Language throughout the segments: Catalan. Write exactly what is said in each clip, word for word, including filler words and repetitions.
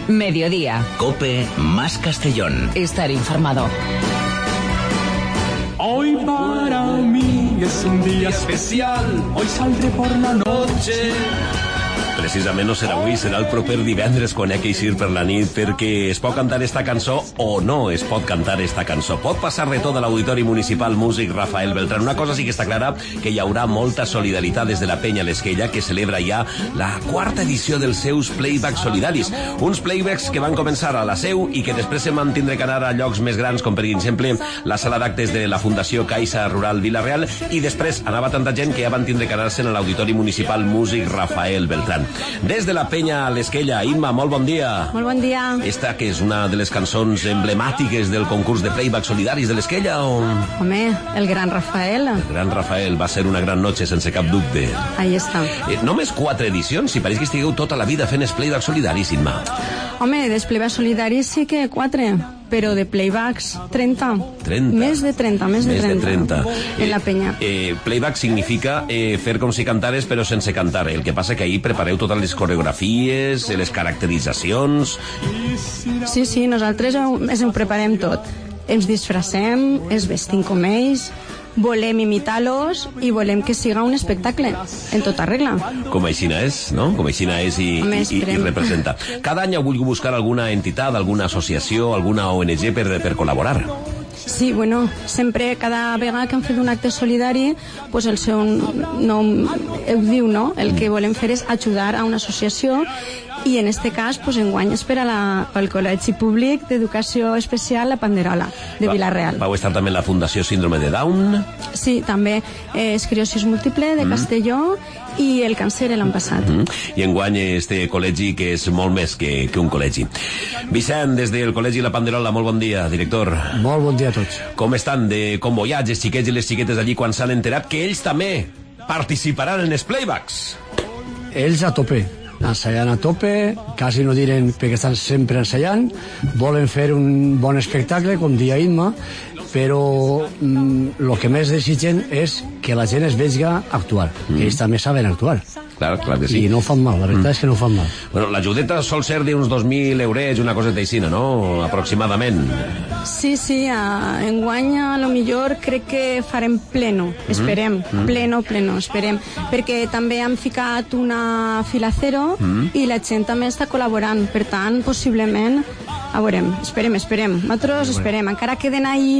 Mediodía. COPE más Castellón. Estar informado. Hoy para mí es un día especial. Hoy saldré por la noche. Precisament no serà avui, serà el proper divendres quan hi ha que eixir per la nit, perquè es pot cantar esta cançó o no es pot cantar esta cançó. Pot passar de tot a l'Auditori Municipal Músic Rafael Beltrán. Una cosa sí que està clara, que hi haurà molta solidaritat des de la Penya L'Esquella, que celebra ja la quarta edició dels seus playbacks solidaris. Uns playbacks que van començar a la Seu i que després se van tindre que anar a llocs més grans, com per exemple la sala d'actes de la Fundació Caixa Rural Vila-real, i després anava tanta gent que ja van tindre que anar-se'n a l'Auditori Municipal Músic Rafael Beltrán. Des de la Penya L'Esquella, Imma, molt bon dia. Molt bon dia. Esta que és una de les cançons emblemàtiques del concurs de playback solidaris de l'Esquella, o... Home, el gran Rafael. El gran Rafael, va ser una gran noche, sense cap dubte. Ahí està. Eh, només quatre edicions? Si pareix que estigueu tota la vida fent els playbacks solidaris, Imma. Home, dels playbacks solidaris sí que quatre, però de playbacks trenta. trenta. Més de trenta, més de més trenta. De trenta. En eh, la Penya. Eh, playback significa eh, fer com si cantares però sense cantar. El que passa que ahir prepareu totes les coreografies, les caracteritzacions... Sí, sí, nosaltres ens ho preparem tot. Ens disfressem, ens vestim com ells, volem imitar-los i volem que siga un espectacle, en tota regla. Com aixina és, no? Com aixina és i, Home, i, i representa. Cada any heu volgut buscar alguna entitat, alguna associació, alguna O N G per, per col·laborar. Sí, bueno, sempre, cada vegada que hem fet un acte solidari, pues el seu nom ho diu, no? El que volem fer és ajudar a una associació, i en este cas, pues, enguany és per a la, pel Col·legi Públic d'Educació Especial La Panderola, de Vila-real. Vau estar també en la Fundació Síndrome de Down? Sí, també eh, esclerosi múltiple de mm. Castelló i el càncer l'any passat. Mm. I enguany este col·legi que és molt més que, que un col·legi. Vicent, des del Col·legi La Panderola, molt bon dia, director. Molt bon dia a tots. Com estan de convoiats els xiquets i les xiquetes allí quan s'han enterat que ells també participaran en els playbacks? Ells a tope, ensaiant a tope, quasi no diren perquè estan sempre ensaiant, volen fer un bon espectacle, com dia Imma, però el mm, que més desitgen és que la gent es vegi actuar, mm. que ells també saben actuar. Clar, clar que sí. I no ho fan mal, la veritat mm. és que no ho fan mal. Bueno, l'ajudeta sol ser d'uns dos mil eurets, una cosa d'aixina, no? Aproximadament. Sí, sí, a, enguany a lo millor crec que farem pleno, esperem, mm. pleno, pleno, esperem, perquè també hem ficat una fila cero mm. i la gent també està col·laborant, per tant, possiblement, a veurem, esperem, esperem, nosaltres esperem, encara queden ahí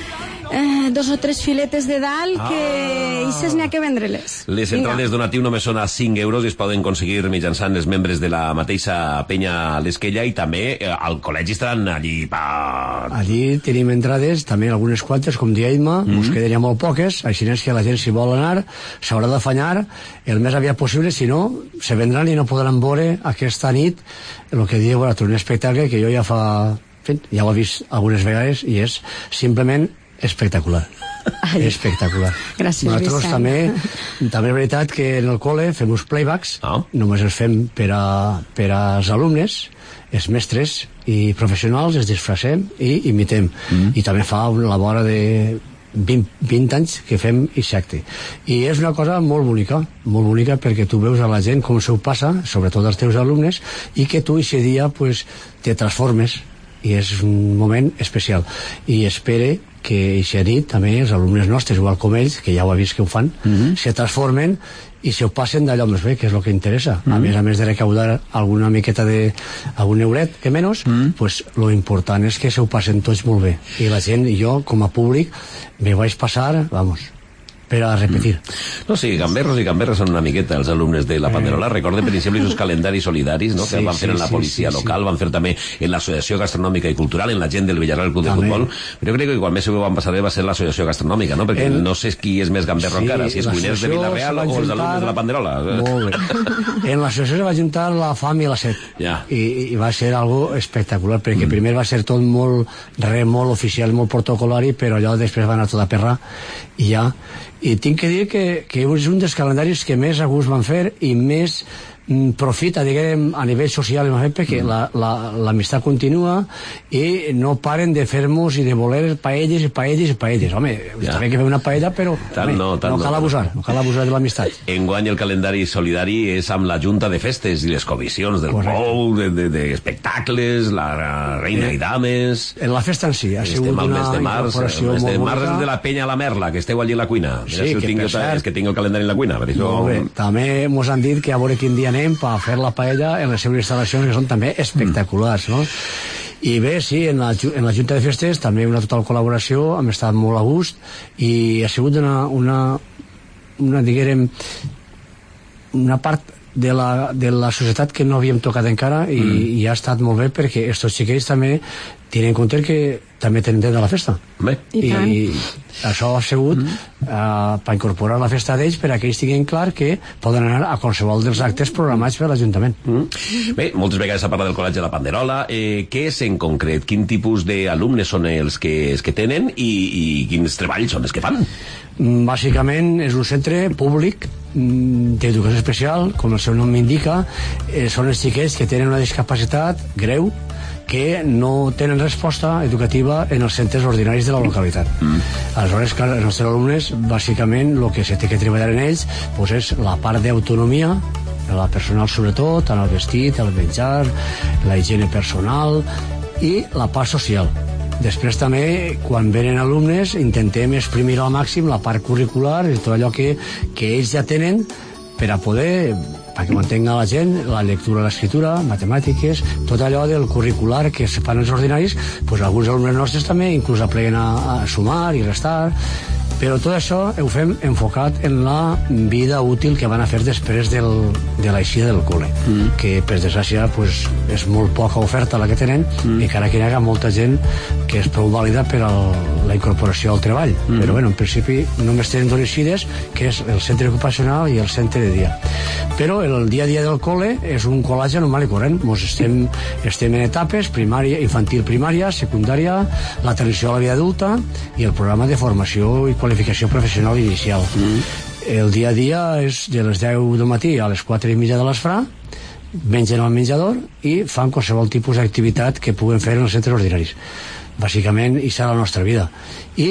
Eh, dos o tres filetes de dalt que ah. ixes n'hi ha que vendre-les. Les entrades donatiu només són a cinc euros i es poden aconseguir mitjançant els membres de la mateixa Penya L'Esquella, i també eh, al col·legi estaran allí per... Allí tenim entrades, també algunes quantes, com dia Imma, mm -hmm. us quedaria molt poques, així és que la gent, si vol anar, s'haurà d'afanyar el més aviat possible, si no, se vendran i no podran veure aquesta nit el que diu un espectacle que jo ja fa... ja ho he vist algunes vegades i és simplement espectacular. Ai. Espectacular. Gràcies, nosaltres Vicent. també, també és veritat que en el col·le fem uns playbacks, oh. només els fem per, a, per als alumnes, els mestres i professionals, els disfressem i imitem. Mm. I també fa la vora de vint, vint anys que fem aquest acte. I és una cosa molt bonica, molt bonica, perquè tu veus a la gent com s'ho passa, sobretot als teus alumnes, i que tu aquest dia pues, te transformes, i és un moment especial. I espere que aquesta nit també els alumnes nostres, igual com ells, que ja ho he vist que ho fan, mm-hmm. se transformen i se ho passen d'allò més bé, que és el que interessa. Mm-hmm. A més a més de recaudar alguna miqueta de algun euret, que menys, mm-hmm. pues lo important és que se ho passen tots molt bé. I la gent, i jo, com a públic, me vaig passar, vamos, per a repetir. Mm. No, sí, gamberros i gamberres són una miqueta els alumnes de la Panderola. Eh. Recorde, per exemple, els calendaris solidaris, no?, que sí, van fer sí, en la policia sí, sí, local, sí. van fer també en l'Associació Gastronòmica i Cultural, en la gent del Villarreal Club de també. Futbol. Però jo crec que igual més ho van passar bé va ser l'Associació Gastronòmica, no?, perquè en... no sé qui és més gamberro sí, encara, si és cuiners de Villarreal o els alumnes de la Panderola. Molt bé. En l'associació se va juntar la fam i la set. Ja. I, i va ser algo espectacular, perquè mm. primer va ser tot molt, re, molt oficial, molt protocolari, però allò després va anar tot a perrar i ja... I tinc que dir que, que és un dels calendaris que més a gust van fer i més profita, diguem, a nivell social, perquè mm. l'amistat la, la, continua i no paren de fer-nos i de voler paelles i paelles i paelles. Home, ja. també que fer una paella, però tal, home, no, tal, no cal no, abusar, no cal abusar de l'amistat. Enguany el calendari solidari és amb la Junta de Festes i les comissions del Pou, d'espectacles, la Reina i Dames... En la festa en si ha sigut una incorporació molt bonica. El mes de març és de la penya a la Merla, que esteu allí a la cuina. Sí, que per cert... És que tinc el calendari en la cuina. Molt bé. També mos han dit que a veure quin dia anem per fer la paella en les seves instal·lacions, que són també espectaculars, no? I bé, sí, en la, en la Junta de Festes també una total col·laboració, hem estat molt a gust i ha sigut una, una, una diguem, una part de la, de la societat que no havíem tocat encara i, mm. i ha estat molt bé perquè estos xiquets també tenen en compte que també tenen dret a la festa. Bé. I, I això ha sigut mm. uh, per incorporar la festa d'ells per a que ells tinguin clar que poden anar a qualsevol dels actes programats per l'Ajuntament. Mm. Bé, moltes vegades s'ha parlat del Col·legi de la Panderola. Eh, què és en concret? Quin tipus d'alumnes són els que, els que tenen i, i quins treballs són els que fan? Bàsicament és un centre públic d'educació especial, com el seu nom m'indica. Eh, són els xiquets que tenen una discapacitat greu que no tenen resposta educativa en els centres ordinaris de la localitat. Mm. Aleshores, clar, els nostres alumnes, bàsicament, el que s'ha de treballar en ells pues, és la part d'autonomia, la personal sobretot, en el vestit, el menjar, la higiene personal i la part social. Després també, quan venen alumnes, intentem exprimir al màxim la part curricular i tot allò que, que ells ja tenen per a poder, perquè mantenga la gent, la lectura, l'escriptura, matemàtiques, tot allò del curricular que es fan els ordinaris, doncs alguns alumnes nostres també inclús apleguen a, a sumar i restar, però tot això ho fem enfocat en la vida útil que van a fer després del, de l'eixida del col·le, mm. que per desgràcia pues, és molt poca oferta la que tenen mm. i encara que hi ha molta gent que és prou vàlida per a la incorporació al treball, mm. però bueno, en principi només tenen dos eixides, que és el centre ocupacional i el centre de dia. Però el dia a dia del col·le és un col·legi normal i corrent. Mos estem, estem en etapes, primària, infantil primària, secundària, la transició a la vida adulta i el programa de formació i qualificació professional inicial. Mm. El dia a dia és de les deu del matí a les quatre i mitja de l'esprà, mengen al menjador i fan qualsevol tipus d'activitat que puguen fer en els centres ordinaris. Bàsicament, i serà la nostra vida. I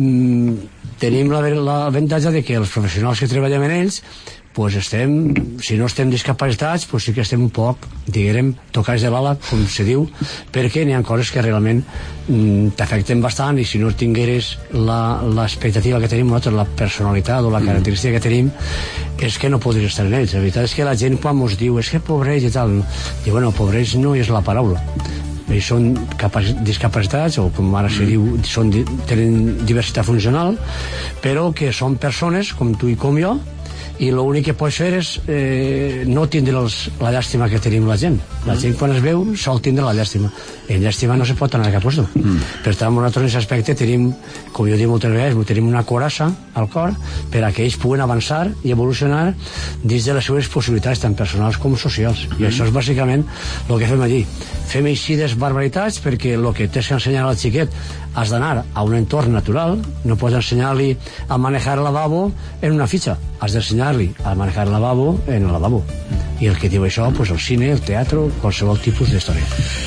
mm, tenim l'avantatge de que els professionals que treballem en ells pues estem, si no estem discapacitats, pues sí que estem un poc, diguem, tocats de l'ala, com se diu, perquè n'hi ha coses que realment mm, t'afecten bastant i si no tingueres l'expectativa que tenim nosaltres, la personalitat o la característica que tenim, és que no podries estar en ells. La veritat és que la gent quan ens diu és que pobrells i tal, i bueno, pobrells no és la paraula. Ells són discapacitats, o com ara se diu, són, tenen diversitat funcional, però que són persones com tu i com jo, i l'únic que pots fer és eh, no tindre els, la llàstima que tenim la gent. La gent quan es veu sol tindre la llàstima. En llàstima no se pot anar a cap lloc. Mm. Per tant, nosaltres en aquest aspecte tenim, com jo dic moltes vegades, tenim una coraça al cor per a que ells puguen avançar i evolucionar dins de les seves possibilitats, tant personals com socials. Mm. I això és bàsicament el que fem allí. Fem eixides barbaritats perquè el que tens que ensenyar al xiquet has d'anar a un entorn natural, no pots ensenyar-li a manejar el lavabo en una fitxa, has d'ensenyar-li a manejar el lavabo en el lavabo. I el que diu això, pues, el cine, el teatre, qualsevol tipus d'història.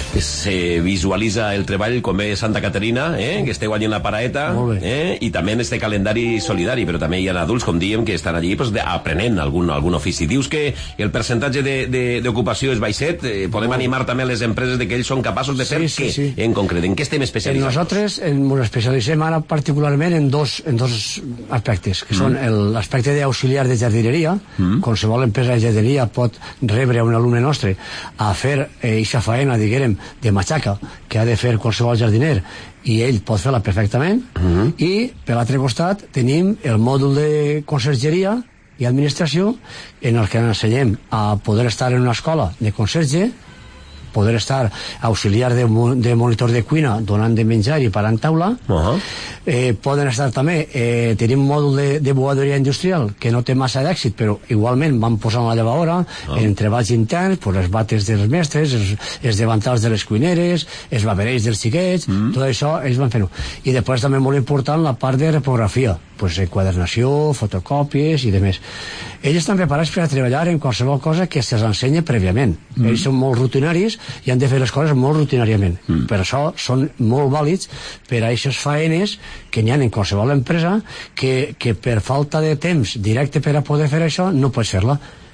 Se visualitza el treball com ve Santa Caterina, eh? que esteu allí en la paraeta, eh? i també en este calendari solidari, però també hi ha adults, com diem, que estan allí pues, aprenent algun, algun ofici. Dius que el percentatge d'ocupació és baixet, eh, podem animar també les empreses de que ells són capaços de fer sí, què, sí, sí. en concret? En què estem especialitzats? Nosaltres ens especialitzem ara particularment en dos, en dos aspectes, que mm. són l'aspecte d'auxiliar de jardineria. Mm. Qualsevol empresa de jardineria pot rebre un alumne nostre a fer eixa faena, diguem, de matxaca que ha de fer qualsevol jardiner i ell pot fer-la perfectament. Mm. I per l'altre costat tenim el mòdul de consergeria i administració en el que ensenyem a poder estar en una escola de conserge, poder estar auxiliar de, de monitor de cuina donant de menjar i parant taula. Uh-huh. eh, poden estar també eh, tenim un mòdul de, de bugadoria industrial que no té massa d'èxit, però igualment van posant la llevadora, uh-huh. en treballs interns, pues, les bates dels mestres, els, els davantals de les cuineres, els baberells dels xiquets, uh-huh. tot això ells van fer-ho. I després també molt important la part de repografia, pues, enquadernació, fotocòpies i demés. Ells estan preparats per a treballar en qualsevol cosa que se'ls ensenya prèviament. Mm. Ells són molt rutinaris i han de fer les coses molt rutinàriament. Mm. Per això són molt vàlids per a aquestes faenes que n'hi ha en qualsevol empresa que, que per falta de temps directe per a poder fer això no pots fer-la.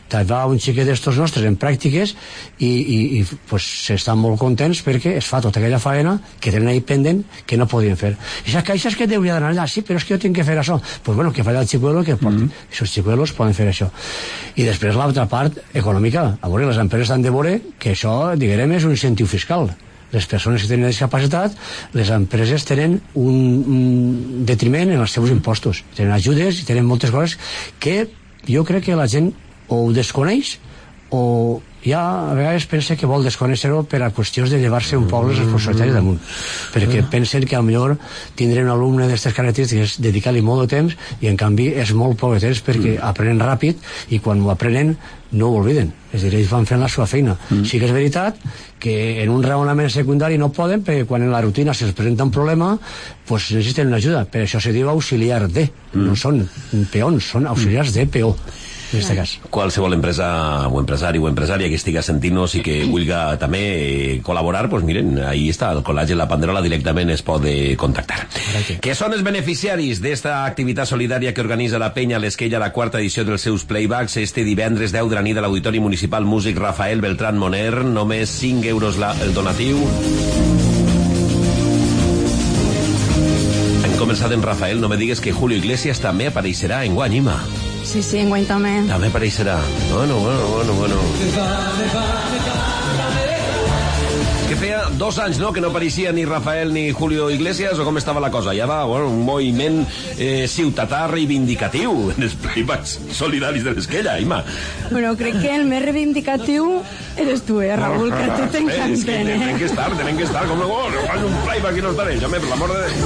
va un xiquet d'estos nostres en pràctiques i, i, i pues, estan molt contents perquè es fa tota aquella faena que tenen ahí pendent que no podien fer. I saps que això és que deuria d'anar allà, sí, però és que jo tinc que fer això. Pues bueno, que fa allà el xicuelo que portin. Mm. Aquests xicuelos poden fer això. I després l'altra part econòmica. A veure, les empreses han de veure que això, diguem, és un incentiu fiscal. Les persones que tenen discapacitat, les empreses tenen un, un detriment en els seus impostos. Tenen ajudes i tenen moltes coses que jo crec que la gent o ho desconeix o ja a vegades pensa que vol desconèixer-ho per a qüestions de llevar-se un poc les responsabilitats damunt, perquè pensen que potser tindré un alumne d'aquestes característiques, dedicar-li molt de temps i en canvi és molt poc de temps perquè aprenen ràpid i quan ho aprenen no ho obliden, és a dir, ells van fent la seva feina. Mm. Sí que és veritat que en un raonament secundari no poden perquè quan en la rutina se'ls presenta un problema pues necessiten una ajuda, per això se diu auxiliar de, mm. no són peons, són auxiliars de peó en aquest cas. Qualsevol empresa o empresari o empresària que estiga sentint-nos i que vulga també col·laborar, doncs miren, ahí està el Col·legi La Panderola, directament es pot contactar. Gràcies. Què són els beneficiaris d'esta activitat solidària que organitza la Penya L'Esquella, la quarta edició dels seus playbacks este divendres deu de la nit a l'Auditori Municipal Músic Rafael Beltrán Moner, només cinc euros la, el donatiu. Hem començat en Rafael, no me digues que Julio Iglesias també apareixerà en Guanyima. Sí, sí, enguany també. També apareixerà. Bueno, bueno, bueno, bueno. Que feia dos anys, no?, que no apareixia ni Rafael ni Julio Iglesias, o com estava la cosa? Ja va, bueno, un moviment eh, ciutadà reivindicatiu en els playbacks solidaris de l'Esquella, Ima. Bueno, crec que el més reivindicatiu eres tu, eh, Raül, que a tu t'encanten, eh? Tenen que estar, tenen que estar, com no, no fan un playback i no estaré, home, per l'amor de...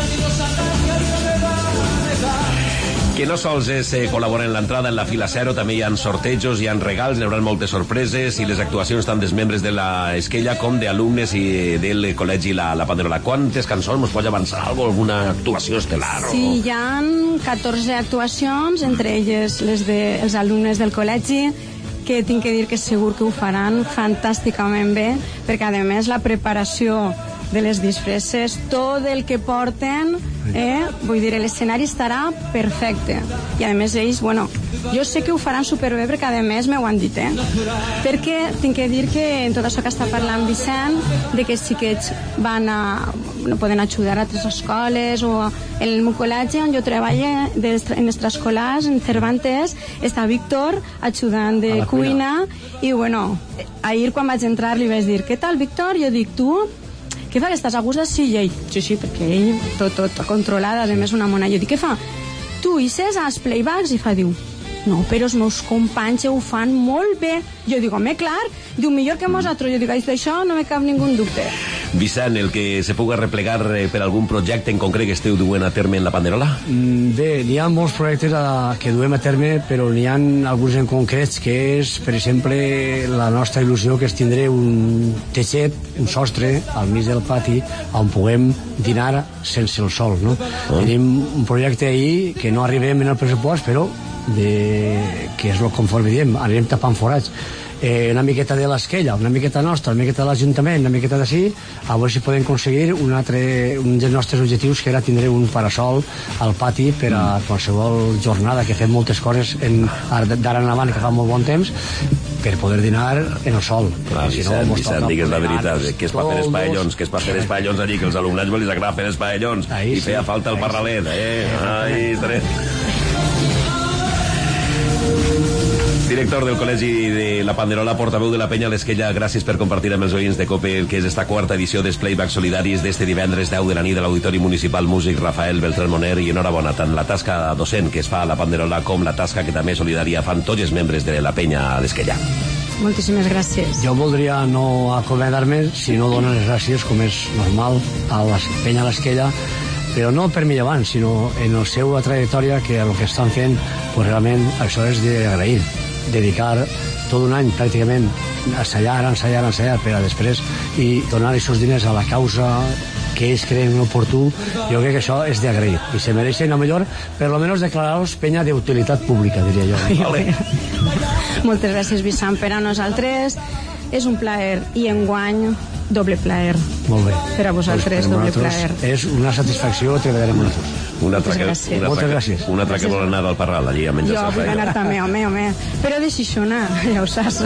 Que no sols és eh, col·laborar en l'entrada en la fila zero, també hi ha sortejos, hi ha regals, hi haurà moltes sorpreses i les actuacions tant dels membres de la Esquella com d'alumnes i del col·legi La, la Panderola. Quantes cançons? Mos pots avançar alguna actuació estel·lar? O... Sí, hi ha catorze actuacions, entre elles les dels de, alumnes del col·legi, que tinc que dir que segur que ho faran fantàsticament bé, perquè a més la preparació de les disfresses, tot el que porten, eh? Vull dir, l'escenari estarà perfecte. I a més ells, bueno, jo sé que ho faran superbé perquè a més m'ho han dit, eh? Perquè tinc que dir que en tot això que està parlant Vicent, de que sí que van a, no poden ajudar a altres escoles o en el meu col·legi on jo treballo en extraescolars, en Cervantes, està Víctor ajudant de cuina. cuina i bueno, ahir quan vaig entrar li vaig dir, què tal Víctor? Jo dic, tu què fa, que estàs a gust d'ací? I ell, sí, sí, perquè ell tot, tot controlat, a més una mona. Jo dic, què fa? Tu hi ses als playbacks? I fa, diu, no, però els meus companys ho fan molt bé. Jo dic, home, clar, diu, millor que nosaltres. Jo dic, d'això no me cap ningú dubte. Vicent, el que se puga replegar per algun projecte en concret que esteu duent a terme en la Panderola? Mm, bé, n'hi ha molts projectes a, que duem a terme, però n'hi ha alguns en concrets que és, per exemple, la nostra il·lusió que és tindre un teixet, un sostre al mig del pati on puguem dinar sense el sol, no? Oh. Tenim un projecte ahí que no arribem en el pressupost, però de, que és el conforme diem, anirem tapant forats. Eh, una miqueta de l'Esquella, una miqueta nostra, una miqueta de l'Ajuntament, una miqueta d'ací, a veure si podem aconseguir un altre, un dels nostres objectius, que era tindre un parasol al pati per a qualsevol jornada, que fem moltes coses d'ara en avant, que fa molt bon temps, per poder dinar en el sol. Ah, si Vicent, no, Vicent, digues la veritat, que és per fer espaellons, que és per fer espaellons allí, que els alumnats els agrada fer espaellons, i feia falta el parralet, eh? Ai, estaré... Director del Col·legi de La Panderola, portaveu de la Penya L'Esquella, gràcies per compartir amb els oients de COPE el que és esta quarta edició dels playbacks solidaris d'este divendres deu de la nit a l'Auditori Municipal Músic Rafael Beltrán Moner, i enhorabona tant la tasca docent que es fa a La Panderola com la tasca que també solidària fan tots els membres de la Penya L'Esquella. Moltíssimes gràcies. Jo voldria no acomiadar-me si no dono les gràcies, com és normal, a la Penya L'Esquella, però no per mi abans, sinó en la seva trajectòria, que el que estan fent, pues realment això és d'agrair. Dedicar tot un any pràcticament a assaiar, ensaiar, ensaiar per a després i donar aquests diners a la causa que ells creen oportú, jo crec que això és d'agrair i se mereixen, a millor, per lo menos declarar-los penya d'utilitat pública, diria jo. Vale. Moltes gràcies, Vicent. Per a nosaltres és un plaer i enguany doble plaer. Molt bé. Per a vosaltres, pues, doble plaer. És una satisfacció treballar amb nosaltres. Una altra que, gràcies. una Moltes altra, gràcies. una altra que vol anar al Parral, allí a menjar Jo vull anar també, home, home. Però de Xixona, ja ho saps.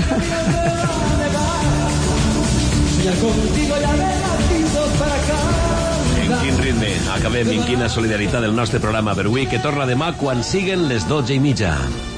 En quin ritme acabem, en quina solidaritat del nostre programa per avui, que torna demà quan siguen les dotze i mitja.